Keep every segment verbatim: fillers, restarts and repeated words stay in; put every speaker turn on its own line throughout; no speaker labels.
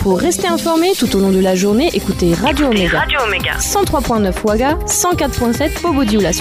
Pour rester informé tout au long de la journée, écoutez Radio Omega. Radio Omega. cent trois virgule neuf Ouaga, cent quatre virgule sept Bobo Dioulasso.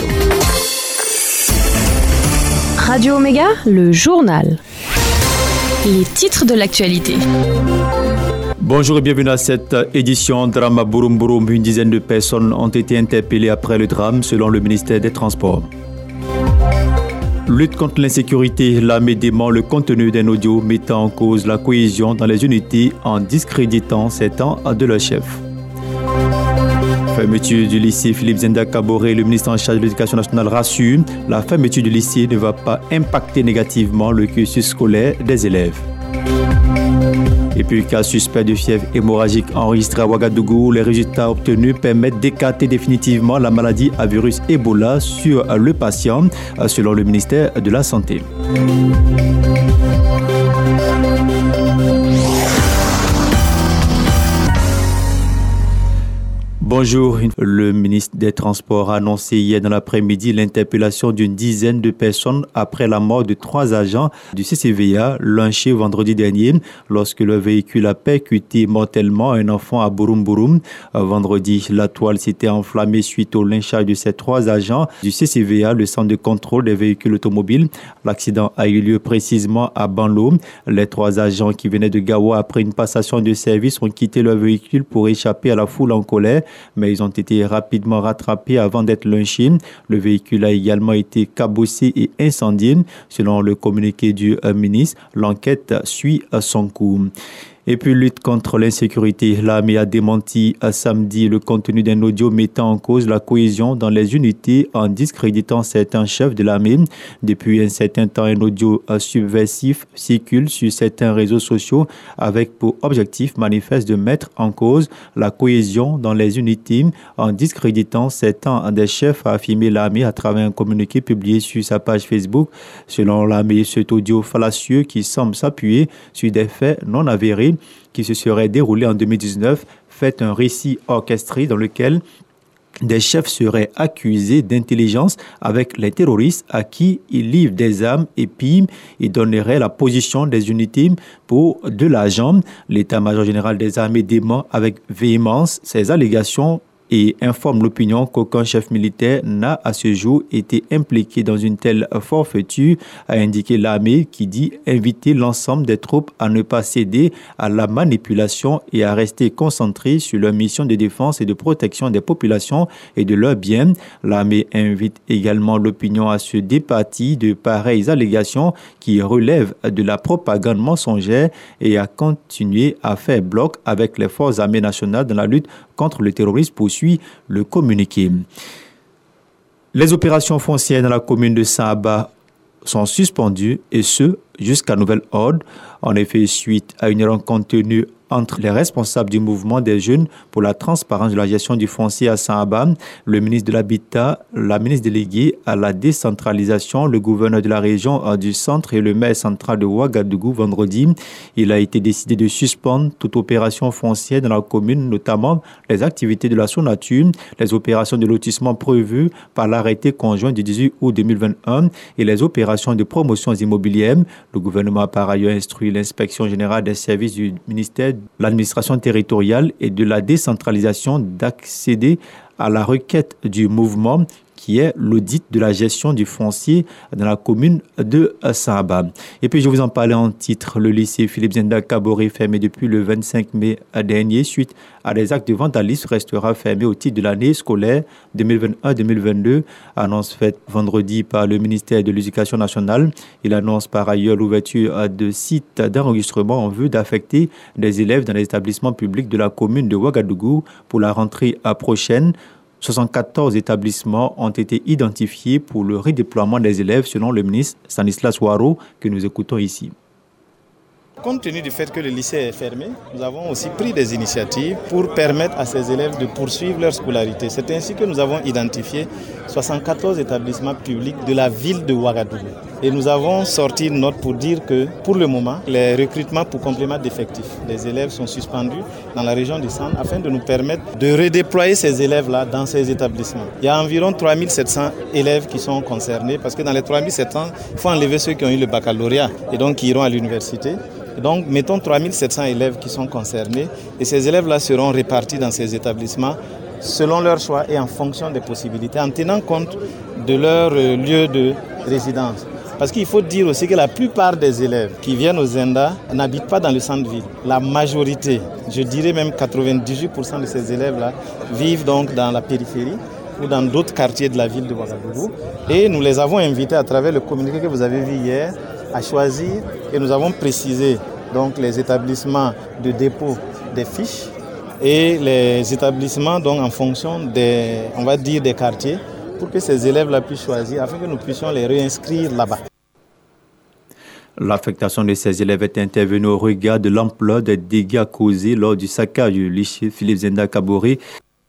Radio Omega, le journal. Les titres de l'actualité.
Bonjour et bienvenue à cette édition Drama Burum Burum. Une dizaine de personnes ont été interpellées après le drame selon le ministère des Transports. Lutte contre l'insécurité, l'armée dément le contenu d'un audio mettant en cause la cohésion dans les unités en discréditant certains de leurs chefs. Fermeture du lycée Philippe Zenda Kaboré, le ministre en charge de l'Éducation nationale rassure, la fermeture du lycée ne va pas impacter négativement le cursus scolaire des élèves. Et puis, cas suspect de fièvre hémorragique enregistré à Ouagadougou, les résultats obtenus permettent d'écarter définitivement la maladie à virus Ebola sur le patient, selon le ministère de la Santé. Bonjour. Le ministre des Transports a annoncé hier dans l'après-midi l'interpellation d'une dizaine de personnes après la mort de trois agents du C C V A lynchés vendredi dernier lorsque leur véhicule a percuté mortellement un enfant à Burum Burum. Vendredi, la toile s'était enflammée suite au lynchage de ces trois agents du C C V A, le centre de contrôle des véhicules automobiles. L'accident a eu lieu précisément à Banlo. Les trois agents qui venaient de Gawa après une passation de service ont quitté leur véhicule pour échapper à la foule en colère, mais ils ont été rapidement rattrapés avant d'être lynchés. Le véhicule a également été cabossé et incendié. Selon le communiqué du ministre, l'enquête suit son cours. Et puis, lutte contre l'insécurité. L'armée a démenti à samedi le contenu d'un audio mettant en cause la cohésion dans les unités en discréditant certains chefs de l'armée. Depuis un certain temps, un audio subversif circule sur certains réseaux sociaux avec pour objectif manifeste de mettre en cause la cohésion dans les unités en discréditant certains des chefs, a affirmé l'armée à travers un communiqué publié sur sa page Facebook. Selon l'armée, cet audio fallacieux qui semble s'appuyer sur des faits non avérés qui se serait déroulé en deux mille dix-neuf, fait un récit orchestré dans lequel des chefs seraient accusés d'intelligence avec les terroristes à qui ils livrent des armes et piment et donneraient la position des unités pour de l'argent. L'état-major général des armées dément avec véhémence ces allégations et informe l'opinion qu'aucun chef militaire n'a à ce jour été impliqué dans une telle forfaiture, a indiqué l'armée qui dit inviter l'ensemble des troupes à ne pas céder à la manipulation et à rester concentrés sur leur mission de défense et de protection des populations et de leurs biens. L'armée invite également l'opinion à se départir de pareilles allégations qui relèvent de la propagande mensongère et à continuer à faire bloc avec les forces armées nationales dans la lutte contre le terrorisme, poursuit le communiqué. Les opérations foncières dans la commune de Saaba sont suspendues et ce, jusqu'à nouvel ordre. En effet, suite à une rencontre tenue entre les responsables du mouvement des jeunes pour la transparence de la gestion du foncier à Saaba, le ministre de l'Habitat, la ministre déléguée à la décentralisation, le gouverneur de la région du centre et le maire central de Ouagadougou vendredi, il a été décidé de suspendre toute opération foncière dans la commune, notamment les activités de la SONATU, les opérations de lotissement prévues par l'arrêté conjoint du dix-huit août deux mille vingt et un et les opérations de promotion immobilière. Le gouvernement a par ailleurs instruit l'inspection générale des services du ministère de l'administration territoriale et de la décentralisation d'accéder à la requête du mouvement qui est l'audit de la gestion du foncier dans la commune de Saaba. Et puis je vous en parlais en titre, le lycée Philippe Zenda Kaboré fermé depuis le vingt-cinq mai dernier suite à des actes de vandalisme restera fermé au titre de l'année scolaire deux mille vingt et un deux mille vingt-deux. Annonce faite vendredi par le ministère de l'Éducation nationale. Il annonce par ailleurs l'ouverture de sites d'enregistrement en vue d'affecter des élèves dans les établissements publics de la commune de Ouagadougou pour la rentrée prochaine. soixante-quatorze établissements ont été identifiés pour le redéploiement des élèves selon le ministre Stanislas Ouaro que nous écoutons ici.
Compte tenu du fait que le lycée est fermé, nous avons aussi pris des initiatives pour permettre à ces élèves de poursuivre leur scolarité. C'est ainsi que nous avons identifié soixante-quatorze établissements publics de la ville de Ouagadougou. Et nous avons sorti une note pour dire que, pour le moment, les recrutements pour complément d'effectifs, les élèves sont suspendus dans la région du centre afin de nous permettre de redéployer ces élèves-là dans ces établissements. Il y a environ trois mille sept cents élèves qui sont concernés parce que dans les trois mille sept cents, il faut enlever ceux qui ont eu le baccalauréat et donc qui iront à l'université. Et donc, mettons trois mille sept cents élèves qui sont concernés et ces élèves-là seront répartis dans ces établissements selon leur choix et en fonction des possibilités, en tenant compte de leur lieu de résidence. Parce qu'il faut dire aussi que la plupart des élèves qui viennent aux Zenda n'habitent pas dans le centre-ville. La majorité, je dirais même quatre-vingt-dix-huit pour cent de ces élèves-là, vivent donc dans la périphérie ou dans d'autres quartiers de la ville de Ouagadougou. Et nous les avons invités à travers le communiqué que vous avez vu hier à choisir et nous avons précisé donc les établissements de dépôt des fiches et les établissements donc en fonction des, on va dire, des quartiers pour que ces élèves-là puissent choisir afin que nous puissions les réinscrire là-bas.
L'affectation de ces élèves est intervenue au regard de l'ampleur des dégâts causés lors du saccage du lycée Philippe Zenda Kaboré.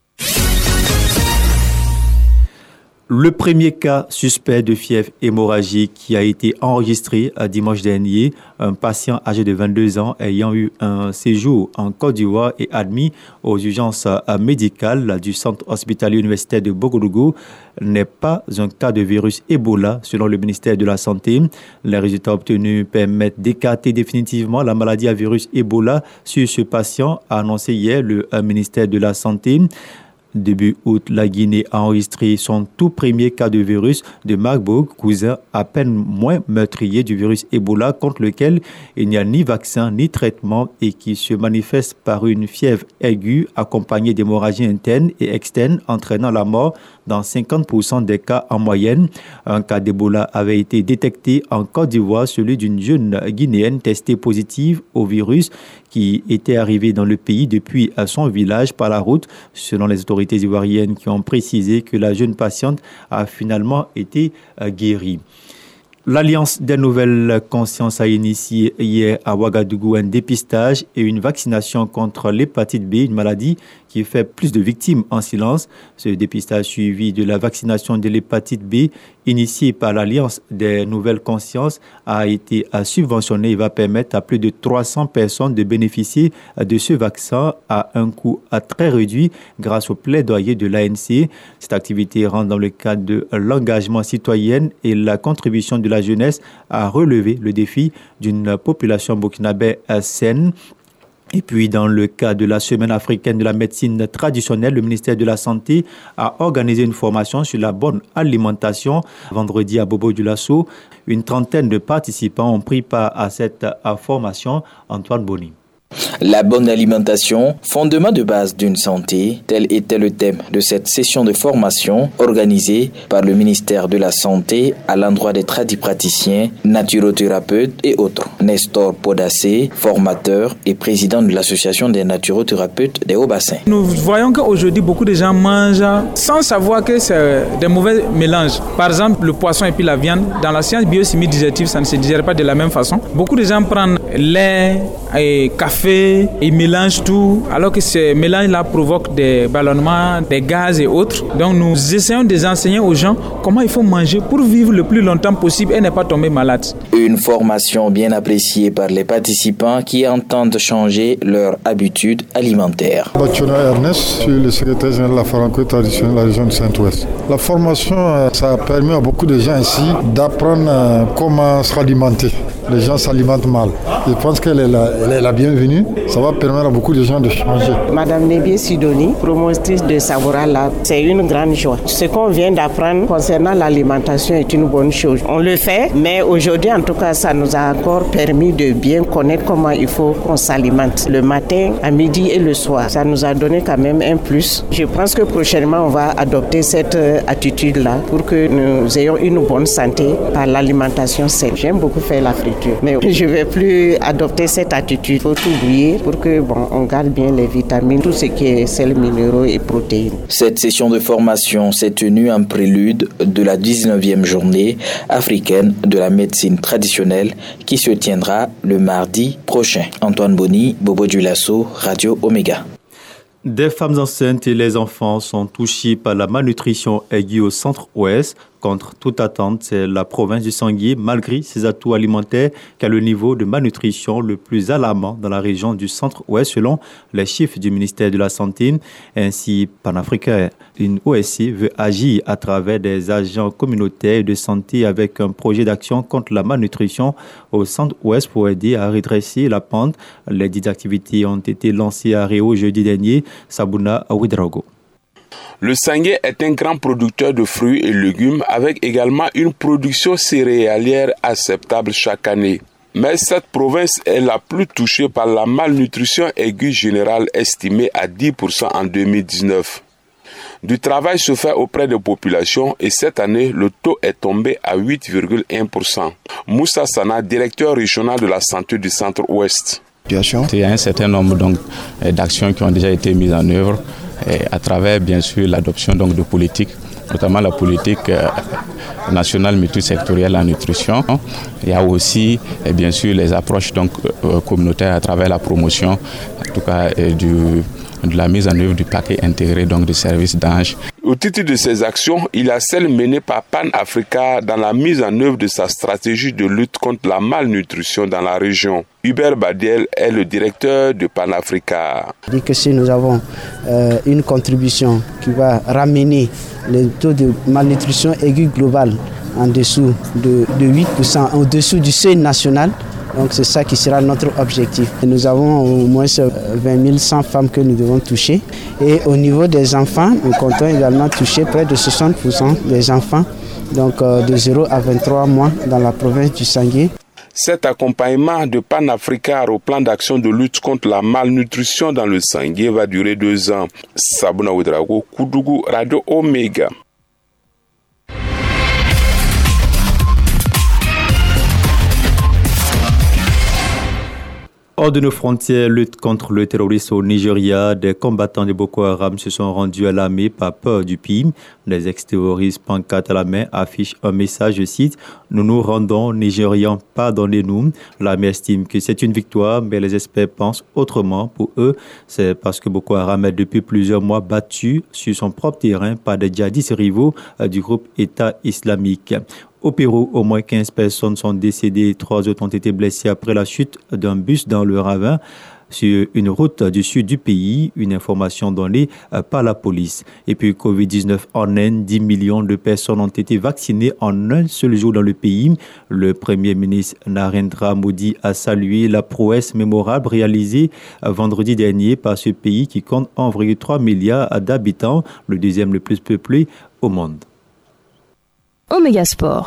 Le premier cas suspect de fièvre hémorragique qui a été enregistré dimanche dernier, un patient âgé de vingt-deux ans ayant eu un séjour en Côte d'Ivoire et admis aux urgences médicales du centre hospitalier universitaire de Ouagadougou, n'est pas un cas de virus Ebola selon le ministère de la Santé. Les résultats obtenus permettent d'écarter définitivement la maladie à virus Ebola sur ce patient, a annoncé hier le ministère de la Santé. Début août, la Guinée a enregistré son tout premier cas de virus de Marburg, cousin à peine moins meurtrier du virus Ebola contre lequel il n'y a ni vaccin ni traitement et qui se manifeste par une fièvre aiguë accompagnée d'hémorragies internes et externes entraînant la mort dans cinquante pour cent des cas en moyenne. Un cas d'Ebola avait été détecté en Côte d'Ivoire, celui d'une jeune Guinéenne testée positive au virus qui était arrivée dans le pays depuis son village par la route, selon les autorités ivoiriennes qui ont précisé que la jeune patiente a finalement été guérie. L'Alliance des Nouvelles Consciences a initié hier à Ouagadougou un dépistage et une vaccination contre l'hépatite B, une maladie qui fait plus de victimes en silence. Ce dépistage suivi de la vaccination de l'hépatite B, initié par l'Alliance des Nouvelles Consciences, a été subventionné et va permettre à plus de trois cents personnes de bénéficier de ce vaccin à un coût très réduit grâce au plaidoyer de l'A N C. Cette activité rentre dans le cadre de l'engagement citoyen et la contribution de la jeunesse à relever le défi d'une population burkinabé saine. Et puis, dans le cadre de la Semaine africaine de la médecine traditionnelle, le ministère de la Santé a organisé une formation sur la bonne alimentation. Vendredi à Bobo-Dioulasso, une trentaine de participants ont pris part à cette formation. Antoine Boni.
La bonne alimentation, fondement de base d'une santé, tel était le thème de cette session de formation organisée par le ministère de la Santé à l'endroit des tradipraticiens, naturothérapeutes et autres. Nestor Podassé, formateur et président de l'association des naturothérapeutes des Hauts-Bassins.
Nous voyons qu'aujourd'hui, beaucoup de gens mangent sans savoir que c'est des mauvais mélanges. Par exemple, le poisson et puis la viande, dans la science biochimie digestive, ça ne se digère pas de la même façon. Beaucoup de gens prennent lait et café, ils mélangent tout, alors que ces mélanges-là provoquent des ballonnements, des gaz et autres. Donc nous essayons de enseigner aux gens comment il faut manger pour vivre le plus longtemps possible et ne pas tomber malade.
Une formation bien appréciée par les participants qui entendent changer leurs habitudes alimentaires.
Bachona Ernest, je suis le secrétaire général de la Franco traditionnelle de la région du Centre-Ouest. La formation, ça a permis à beaucoup de gens ici d'apprendre comment s'alimenter. Les gens s'alimentent mal. Je pense qu'elle est la, elle est la bienvenue. Ça va permettre à beaucoup de gens de changer.
Madame Nebié Sidoni, promotrice de Savoura Lab, c'est une grande joie. Ce qu'on vient d'apprendre concernant l'alimentation est une bonne chose. On le fait, mais aujourd'hui, en tout cas, ça nous a encore permis de bien connaître comment il faut qu'on s'alimente le matin, à midi et le soir. Ça nous a donné quand même un plus. Je pense que prochainement, on va adopter cette attitude-là pour que nous ayons une bonne santé par l'alimentation saine. J'aime beaucoup faire la friture, mais je ne vais plus adopter cette attitude. Il faut tout bouillir pour que bon, on garde bien les vitamines, tout ce qui est sels minéraux et protéines.
Cette session de formation s'est tenue en prélude de la dix-neuvième journée africaine de la médecine traditionnelle qui se tiendra le mardi prochain. Antoine Boni, Bobo-Dioulasso, Radio Omega.
Des femmes enceintes et les enfants sont touchés par la malnutrition aiguë au centre-ouest. Contre toute attente, c'est la province du Sangui, malgré ses atouts alimentaires, qui a le niveau de malnutrition le plus alarmant dans la région du centre-ouest, selon les chiffres du ministère de la Santé. Ainsi, Panafricain, une O S C veut agir à travers des agents communautaires de santé avec un projet d'action contre la malnutrition au centre-ouest pour aider à redresser la pente. Les dix activités ont été lancées à Réau jeudi dernier. Sabouna Ouidrago.
Le Sangui est un grand producteur de fruits et légumes avec également une production céréalière acceptable chaque année. Mais cette province est la plus touchée par la malnutrition aiguë générale estimée à dix pour cent en deux mille dix-neuf. Du travail se fait auprès des populations et cette année, le taux est tombé à huit virgule un pour cent. Moussa Sana, directeur régional de la santé du centre-ouest.
Il y a un certain nombre donc, d'actions qui ont déjà été mises en œuvre et à travers bien sûr l'adoption donc, de politiques, notamment la politique euh, nationale multisectorielle en nutrition. Il y a aussi et bien sûr les approches donc, euh, communautaires à travers la promotion, en tout cas euh, du, de la mise en œuvre du paquet intégré donc, de services d'ange.
Au titre de ces actions, il y a celle menée par Pan-Africa dans la mise en œuvre de sa stratégie de lutte contre la malnutrition dans la région. Hubert Badiel est le directeur de Pan-Africa.
Je dis que si nous avons euh, une contribution qui va ramener le taux de malnutrition aiguë globale en dessous de, de huit pour cent, au-dessous du seuil national, donc c'est ça qui sera notre objectif. Et nous avons au moins vingt mille cent femmes que nous devons toucher. Et au niveau des enfants, nous comptons également toucher près de soixante pour cent des enfants, donc euh, de zéro à vingt-trois mois dans la province du Sangui.
Cet accompagnement de Pan-Africa au plan d'action de lutte contre la malnutrition dans le Sangui va durer deux ans. Sabouna Ouedraogo, Koudougou, Radio Omega.
Hors de nos frontières, lutte contre le terrorisme au Nigeria, des combattants de Boko Haram se sont rendus à l'armée par peur du pire. Les ex-terroristes, pancarte à la main, affichent un message, je cite, « Nous nous rendons Nigérians, pardonnez-nous ». L'armée estime que c'est une victoire, mais les experts pensent autrement. Pour eux, c'est parce que Boko Haram est depuis plusieurs mois battu sur son propre terrain par des djihadistes rivaux du groupe État islamique. Au Pérou, au moins quinze personnes sont décédées et trois autres ont été blessées après la chute d'un bus dans le ravin sur une route du sud du pays, une information donnée par la police. Et puis covid dix-neuf en Inde, dix millions de personnes ont été vaccinées en un seul jour dans le pays. Le Premier ministre Narendra Modi a salué la prouesse mémorable réalisée vendredi dernier par ce pays qui compte un virgule trois milliard d'habitants, le deuxième le plus peuplé au monde.
Omega Sport.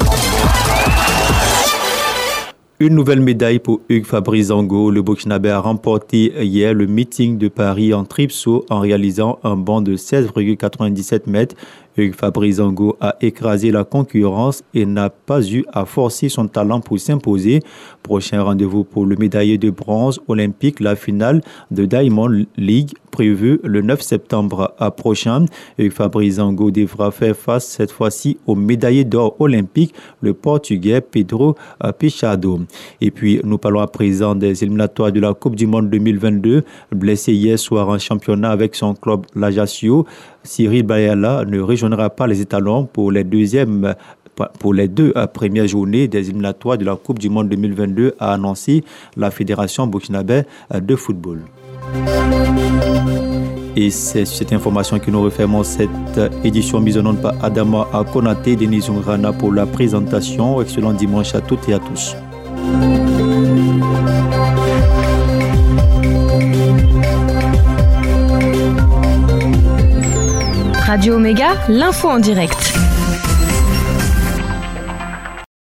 Une nouvelle médaille pour Hugues Fabrizango. Le Burkinabé a remporté hier le meeting de Paris en tripsaut en réalisant un bond de seize virgule quatre-vingt-dix-sept mètres. Hugues Fabrizango a écrasé la concurrence et n'a pas eu à forcer son talent pour s'imposer. Prochain rendez-vous pour le médaillé de bronze olympique, la finale de Diamond League prévue le neuf septembre prochain. Hugues Fabrizango devra faire face cette fois-ci au médaillé d'or olympique, le Portugais Pedro Pichado. Et puis, nous parlons à présent des éliminatoires de la Coupe du Monde deux mille vingt-deux. Blessé hier soir en championnat avec son club l'Ajaccio, Cyril Bayala ne rejoindra pas les étalons pour les deuxièmes pour les deux premières journées des éliminatoires de la Coupe du Monde deux mille vingt-deux, a annoncé la Fédération burkinabé de football. Et c'est cette information que nous refermons cette édition mise en onde par Adama Konaté, Denis Ungrana pour la présentation. Excellent dimanche à toutes et à tous.
Radio Omega, l'info en direct.